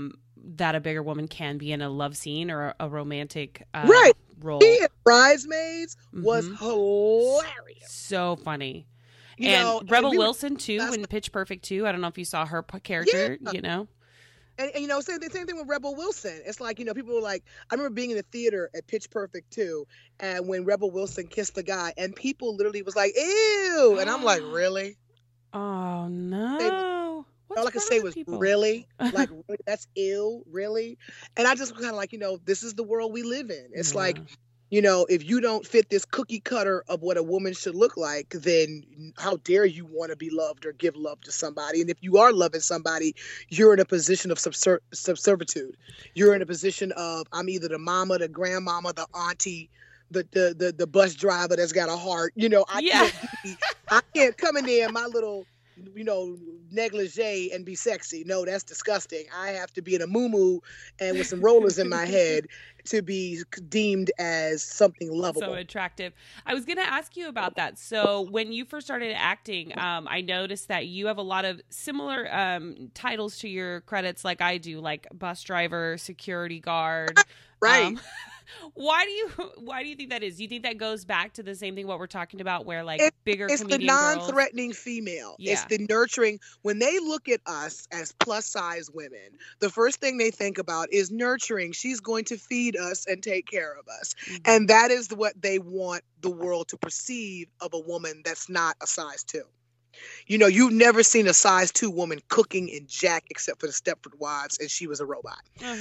that a bigger woman can be in a love scene or a, a romantic uh, Right. role. He in Bridesmaids was Mhm. hilarious. So funny. You and know, Rebel and we were- Wilson too that's- in Pitch Perfect too. I don't know if you saw her p- character. Yeah. You know. And, and you know, same thing, same thing with Rebel Wilson. It's like, you know, people were like, I remember being in the theater at Pitch Perfect two, and when Rebel Wilson kissed the guy, and people literally was like, ew. And I'm like, really? Oh no. What's All I could wrong say with was, people? really? Like, really? That's ill, really? And I just kind of like, you know, this is the world we live in. It's Yeah. like, you know, if you don't fit this cookie cutter of what a woman should look like, then how dare you want to be loved or give love to somebody? And if you are loving somebody, you're in a position of subser- subservitude. You're in a position of, I'm either the mama, the grandmama, the auntie, the the the, the bus driver that's got a heart. You know, I Yeah. can't be, I can't come in there in my little, you know, negligee and be sexy. No, that's disgusting. I have to be in a muumuu and with some rollers in my head to be deemed as something lovable. So attractive. I was going to ask you about that. So when you first started acting, um, I noticed that you have a lot of similar um, titles to your credits, like I do, like bus driver, security guard. Right. Um, why do you Why do you think that is? Do you think that goes back to the same thing what we're talking about, where like It- bigger It's the comedian girls? non-threatening female. It's Yeah. the nurturing. When they look at us as plus-size women, the first thing they think about is nurturing. She's going to feed us and take care of us. Mhm. And that is what they want the world to perceive of a woman that's not a size two. You know, you've never seen a size two woman cooking in Jack except for the Stepford Wives, and she was a robot.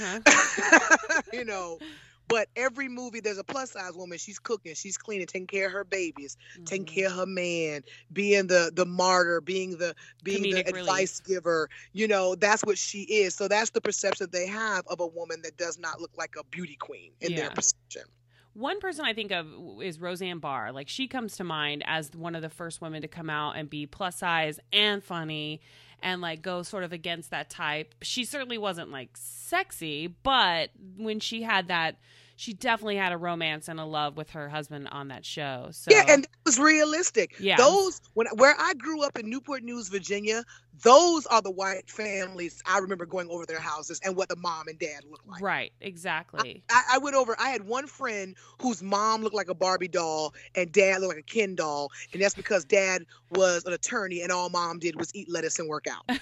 Uh-huh. You know, but every movie there's a plus size woman. She's cooking, she's cleaning, taking care of her babies, taking Mhm. care of her man, being the the martyr, being the being Comedic the relief. advice giver. You know, that's what she is. So that's the perception they have of a woman that does not look like a beauty queen in Yeah. their perception. One person I think of is Roseanne Barr. Like she comes to mind as one of the first women to come out and be plus size and funny and like go sort of against that type. She certainly wasn't like sexy, but when she had that, she definitely had a romance and a love with her husband on that show. So Yeah, and that was realistic. Yeah. Those when where I grew up in Newport News, Virginia, those are the white families I remember going over their houses and what the mom and dad looked like. right, exactly. I, I went over, I had one friend whose mom looked like a Barbie doll and dad looked like a Ken doll. And that's because dad was an attorney and all mom did was eat lettuce and work out.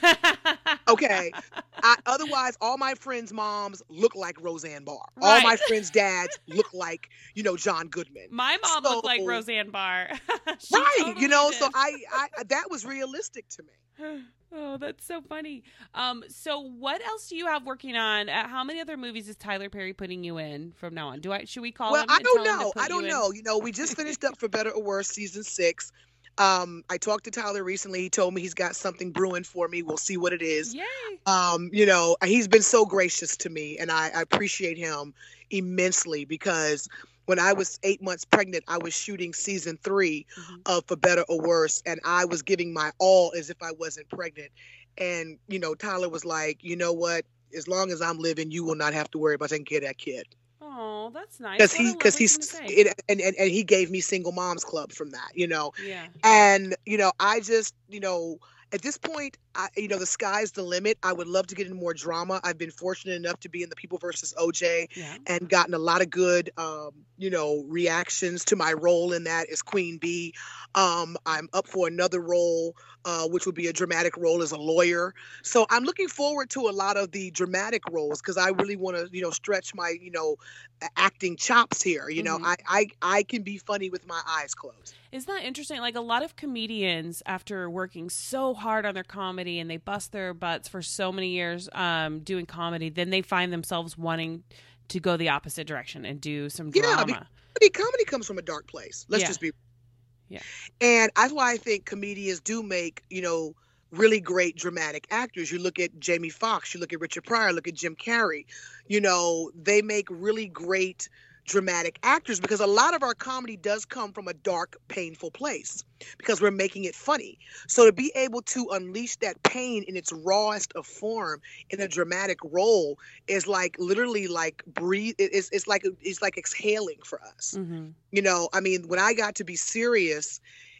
Okay. I, otherwise, all my friends' moms look like Roseanne Barr. All Right. my friends' dads look like, you know, John Goodman. My mom looked like So- Roseanne Barr. She Right. totally You know, did. so I, I that was realistic to me. Oh, that's so funny. Um, so what else do you have working on? Uh, how many other movies is Tyler Perry putting you in from now on? Do I should we call Well, him? I and don't tell him to know. put I you don't in? know. You know, we just finished up For Better or Worse season six. Um, I talked to Tyler recently. He told me he's got something brewing for me. We'll see what it is. Yay! Um, you know, he's been so gracious to me, and I, I appreciate him immensely because when I was eight months pregnant, I was shooting season three Mhm. of For Better or Worse, and I was giving my all as if I wasn't pregnant. And, you know, Tyler was like, you know what? As long as I'm living, you will not have to worry about taking care of that kid. Oh, that's nice. Because What a he, because lovely he's, thing to say. it, and, and, and he gave me Single Moms Club from that, you know. Yeah. And, you know, I just, you know, at this point, I, you know, the sky's the limit. I would love to get into more drama. I've been fortunate enough to be in The People versus O J Yeah. and gotten a lot of good, um, you know, reactions to my role in that as Queen Bee. Um, I'm up for another role, uh, which would be a dramatic role as a lawyer. So I'm looking forward to a lot of the dramatic roles because I really want to, you know, stretch my, you know, a- acting chops here. You know, Mhm. I, I I can be funny with my eyes closed. Isn't that interesting? Like a lot of comedians, after working so hard on their comedy and they bust their butts for so many years um, doing comedy, then they find themselves wanting to go the opposite direction and do some Yeah, drama. be- Comedy, comedy comes from a dark place. Let's Yeah. just be. Yeah. And that's why I think comedians do make, you know, really great dramatic actors. You look at Jamie Foxx, you look at Richard Pryor, look at Jim Carrey. You know, they make really great dramatic actors because a lot of our comedy does come from a dark, painful place because we're making it funny. So to be able to unleash that pain in its rawest of form in a dramatic role is like literally like breathe. It's, it's like it's like exhaling for us. Mm-hmm. You know, I mean, when I got to be serious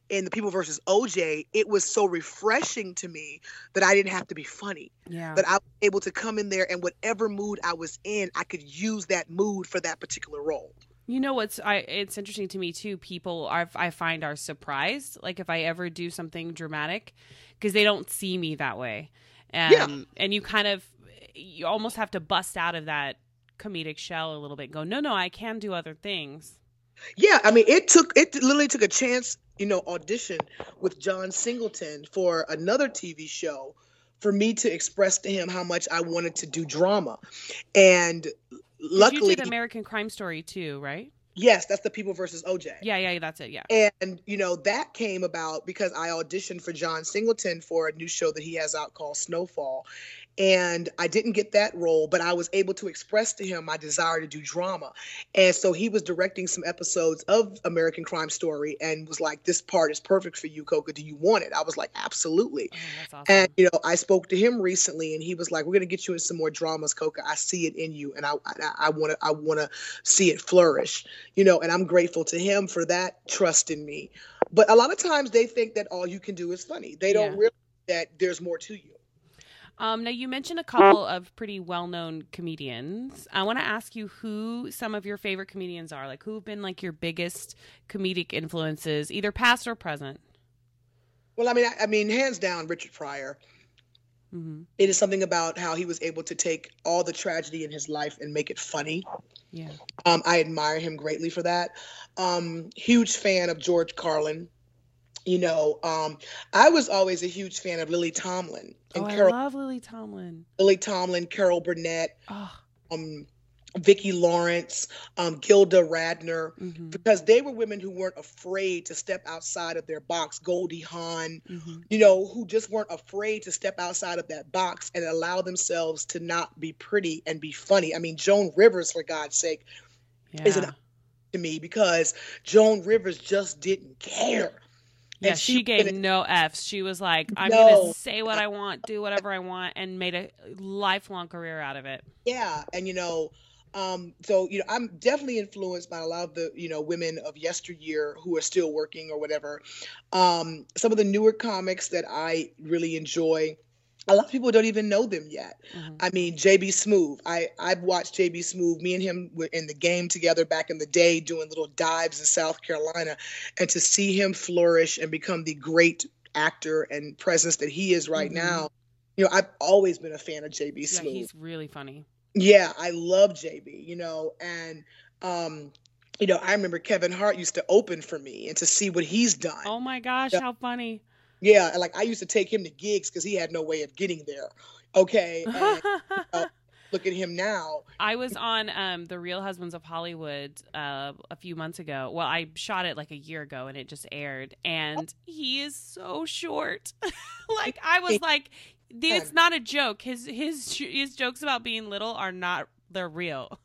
in The People versus O J, it was so refreshing to me that I didn't have to be funny. Yeah. That I was able to come in there and whatever mood I was in, I could use that mood for that particular role. You know what's I it's interesting to me too. People are I find are surprised, like if I ever do something dramatic, because they don't see me that way. Um, Yeah. And you kind of you almost have to bust out of that comedic shell a little bit. And go, no, no, I can do other things. Yeah, I mean, it took it literally took a chance, you know, audition with John Singleton for another T V show for me to express to him how much I wanted to do drama. And 'Cause luckily, you did American Crime Story too, right? yes, that's The People versus O J. Yeah, yeah, that's it. Yeah. And, you know, that came about because I auditioned for John Singleton for a new show that he has out called Snowfall. And I didn't get that role, but I was able to express to him my desire to do drama. And so he was directing some episodes of American Crime Story and was like, this part is perfect for you, Coca. Do you want it? I was like, absolutely. Oh, that's awesome. And, you know, I spoke to him recently and he was like, we're going to get you in some more dramas, Coca. I see it in you and I I want to I want to see it flourish, you know, and I'm grateful to him for that trust in me. But a lot of times they think that all you can do is funny. They don't Yeah. realize that there's more to you. Um, now, you mentioned a couple of pretty well-known comedians. I want to ask you who some of your favorite comedians are. Like, who have been, like, your biggest comedic influences, either past or present? Well, I mean, I, I mean, hands down, Richard Pryor. Mm-hmm. It is something about how he was able to take all the tragedy in his life and make it funny. Yeah. Um, I admire him greatly for that. Um, huge fan of George Carlin. You know, um, I was always a huge fan of Lily Tomlin and Oh, I Carol, love Lily Tomlin. Lily Tomlin, Carol Burnett, Oh, um, Vicki Lawrence, um, Gilda Radner, mm-hmm. because they were women who weren't afraid to step outside of their box. Goldie Hawn, Mm-hmm. you know, who just weren't afraid to step outside of that box and allow themselves to not be pretty and be funny. I mean, Joan Rivers, for God's sake, Yeah. is an to me because Joan Rivers just didn't care. Yeah, And she, she gave couldn't- no F's. She was like, I'm No. going to say what I want, do whatever I want, and made a lifelong career out of it. Yeah, and you know, um, so you know, I'm definitely influenced by a lot of the you know women of yesteryear who are still working or whatever. Um, some of the newer comics that I really enjoy. A lot of people don't even know them yet. Mm-hmm. I mean, J B. Smoove. I I've watched J B. Smoove. Me and him were in the game together back in the day, doing little dives in South Carolina, and to see him flourish and become the great actor and presence that he is right Mhm. now. You know, I've always been a fan of J B. Yeah, Smoove. he's really funny. Yeah, I love J B, you know, and um, you know, I remember Kevin Hart used to open for me and to see what he's done. Oh my gosh, Yeah. how funny. Yeah, and like I used to take him to gigs because he had no way of getting there. Okay. And uh, look at him now. I was on um, The Real Husbands of Hollywood uh, a few months ago. Well, I shot it like a year ago and it just aired. And he is so short. Like, I was like, dude, it's not a joke. His his his jokes about being little are not, they're real.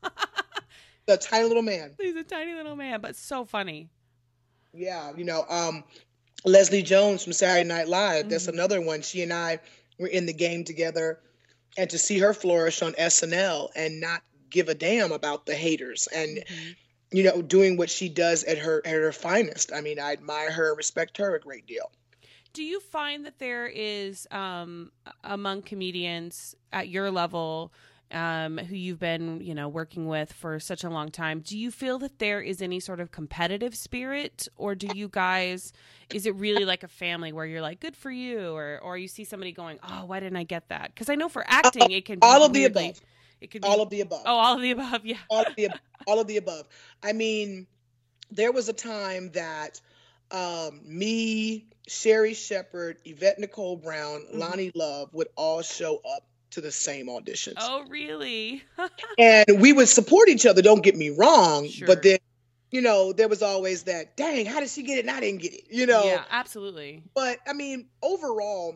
The tiny little man. He's a tiny little man, but so funny. Yeah, you know, um, Leslie Jones from Saturday Night Live. That's Mhm. another one. She and I were in the game together, and to see her flourish on S N L and not give a damn about the haters and Mhm. you know doing what she does at her at her finest. I mean, I admire her and respect her a great deal. Do you find that there is, um, among comedians at your level, um, who you've been, you know, working with for such a long time, do you feel that there is any sort of competitive spirit, or do you guys, is it really like a family where you're like, good for you, or or you see somebody going, oh, why didn't I get that? Because I know for acting, it can be All of the weirdly- above. It could be, All of the above. oh, all of the above, yeah. all of the ab- all of the above. I mean, there was a time that um, me, Sherry Shepherd, Yvette Nicole Brown, Mhm. Lonnie Love would all show up to the same auditions, Oh, really? and we would support each other. Don't get me wrong, Sure. but then, you know, there was always that, dang, how did she get it and I didn't get it? You know. Yeah, absolutely. But I mean, overall,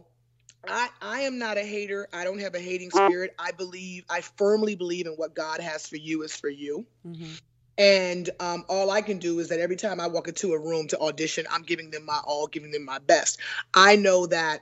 I I am not a hater. I don't have a hating spirit. I believe, I firmly believe in what God has for you is for you. Hmm. And um, all I can do is that every time I walk into a room to audition, I'm giving them my all, giving them my best. I know that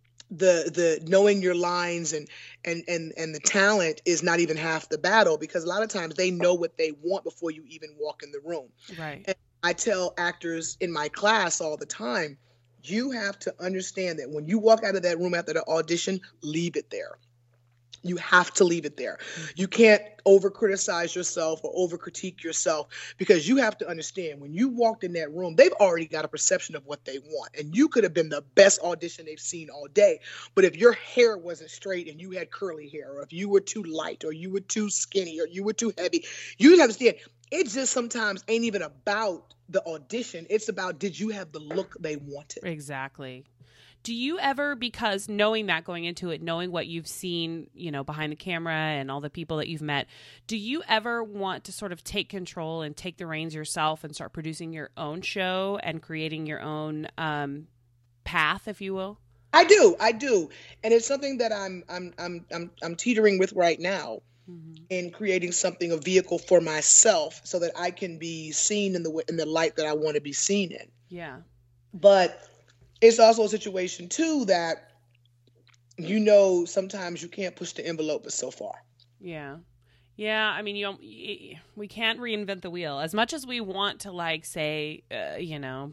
the the knowing your lines and and and and the talent is not even half the battle, because a lot of times they know what they want before you even walk in the room. Right. And I tell actors in my class all the time, you have to understand that when you walk out of that room after the audition, leave it there. You have to leave it there. You can't over criticize yourself or over critique yourself, because you have to understand when you walked in that room, they've already got a perception of what they want. And you could have been the best audition they've seen all day. But if your hair wasn't straight and you had curly hair, or if you were too light or you were too skinny or you were too heavy, you'd understand it just sometimes ain't even about the audition. It's about, did you have the look they wanted? Exactly. Do you ever, because knowing that going into it, knowing what you've seen, you know, behind the camera and all the people that you've met, do you ever want to sort of take control and take the reins yourself and start producing your own show and creating your own um, path, if you will? I do, I do, and it's something that I'm, I'm, I'm, I'm, I'm teetering with right now, mm-hmm. in creating something, a vehicle for myself, so that I can be seen in the in the light that I want to be seen in. Yeah, but it's also a situation, too, that, you know, sometimes you can't push the envelope but so far. Yeah. Yeah. I mean, you don't, we can't reinvent the wheel. As much as we want to, like, say, uh, you know,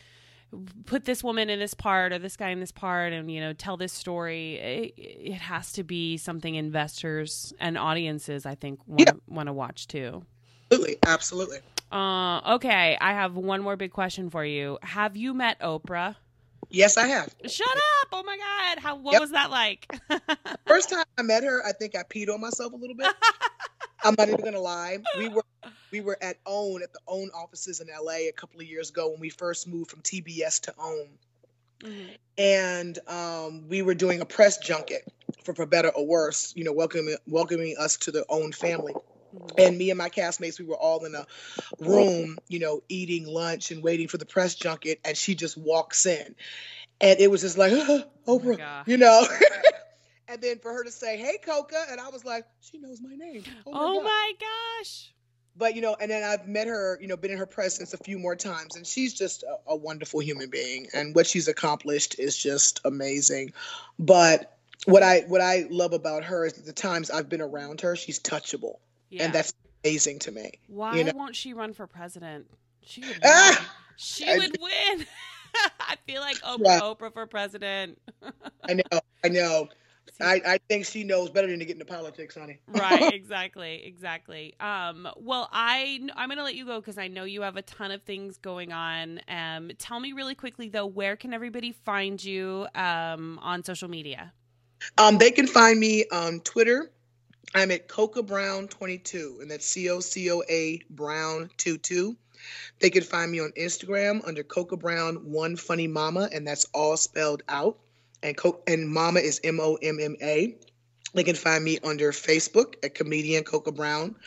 put this woman in this part or this guy in this part and, you know, tell this story, it, it has to be something investors and audiences, I think, want yeah. want to watch, too. Absolutely. Absolutely. Uh, okay. I have one more big question for you. Have you met Oprah? Yes, I have. Shut up! Oh my God! How what yep. was that like? First time I met her, I think I peed on myself a little bit. I'm not even gonna lie. We were we were at OWN at the OWN offices in L A a couple of years ago when we first moved from T B S to OWN, mm-hmm. and um, we were doing a press junket for For Better or Worse. You know, welcoming welcoming us to the OWN family. And me and my castmates, we were all in a room, you know, eating lunch and waiting for the press junket. And she just walks in. And it was just like, oh, Oprah, oh you know. And then for her to say, hey, Coca. And I was like, she knows my name. Oh, my, oh my gosh. But, you know, and then I've met her, you know, been in her presence a few more times. And she's just a, a wonderful human being. And what she's accomplished is just amazing. But what I what I love about her is that the times I've been around her, she's touchable. Yeah. And that's amazing to me. Why you know? won't she run for president? She would win. Ah! She I, would win. I feel like Oprah, yeah. Oprah for president. I know. I know. I, I think she knows better than to get into politics, honey. Right. Exactly. Exactly. Um, well, I, I'm going to let you go because I know you have a ton of things going on. Um, tell me really quickly, though, where can everybody find you um, on social media? Um, they can find me on Twitter. I'm at Coca Brown twenty-two, and that's C O C O A Brown twenty-two. They can find me on Instagram under Coca Brown One Funny Mama, and that's all spelled out. And Co- and Mama is M O M M A. They can find me under Facebook at Comedian Coca Brown.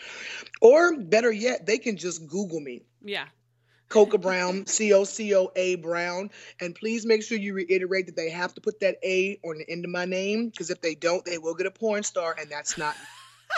Or better yet, they can just Google me. Yeah. Coca Brown, C O C O A Brown. And please make sure you reiterate that they have to put that A on the end of my name, because if they don't, they will get a porn star, and that's not me.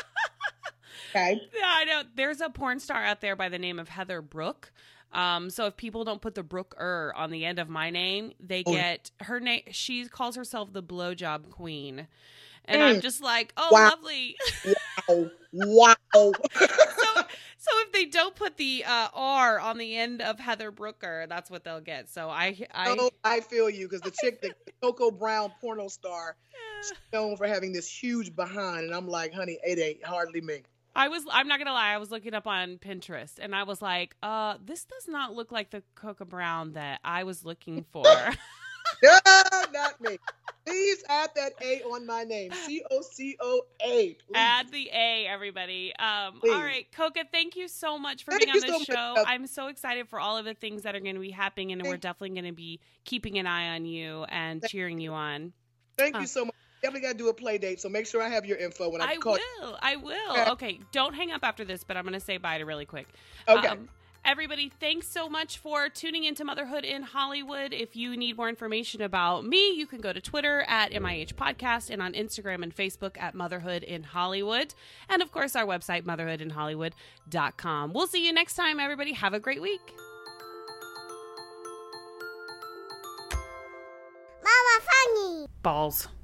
Okay? Yeah, I know. There's a porn star out there by the name of Heather Brooke. Um, so if people don't put the Brooke-er on the end of my name, they oh. get her name. She calls herself the blowjob queen. And mm. I'm just like, oh, wow. lovely. Wow. Wow. so, so if they don't put the uh, R on the end of Heather Brooker, that's what they'll get. So I, I, oh, I feel you, because the chick, the Coco Brown porno star, yeah. she's known for having this huge behind, and I'm like, honey, it ain't hardly me. I was, I'm not going to lie, I was looking up on Pinterest, and I was like, uh, this does not look like the Coca Brown that I was looking for. No, not me. Please add that A on my name. C O C O A. Add the A, everybody. Um, all right, Coca, thank you so much for thank being on this so show. Much. I'm so excited for all of the things that are going to be happening, and thank we're definitely going to be keeping an eye on you and thank cheering you on. Thank uh, you so much. Definitely got to do a play date, so make sure I have your info when I, I call. will. I will. Okay, don't hang up after this, but I'm going to say bye to really quick. Okay. Um, everybody, thanks so much for tuning into Motherhood in Hollywood. If you need more information about me, you can go to Twitter at M I H Podcast and on Instagram and Facebook at Motherhood in Hollywood. And, of course, our website, motherhood in hollywood dot com. We'll see you next time, everybody. Have a great week. Mama, funny. Balls.